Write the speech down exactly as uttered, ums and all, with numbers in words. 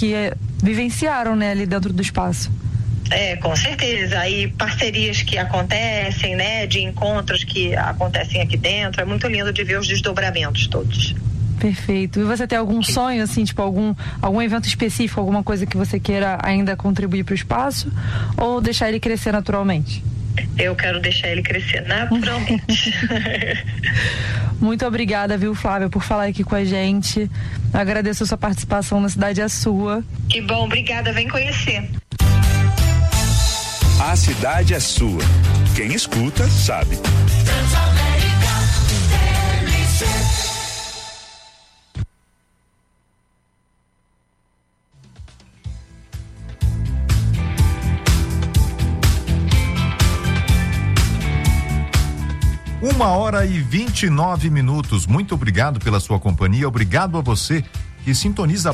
que é, vivenciaram, né, ali dentro do espaço. É, com certeza. E parcerias que acontecem, né, de encontros que acontecem aqui dentro, é muito lindo de ver os desdobramentos todos. Perfeito. E você tem algum que... sonho, assim, tipo algum, algum evento específico, alguma coisa que você queira ainda contribuir para o espaço, ou deixar ele crescer naturalmente? Eu quero deixar ele crescer naturalmente. Muito obrigada, viu, Flávia, por falar aqui com a gente. Eu agradeço a sua participação na Cidade é Sua. Que bom, obrigada, vem conhecer. A cidade é sua. Quem escuta, sabe. Uma hora e vinte e nove minutos. Muito obrigado pela sua companhia. Obrigado a você que sintoniza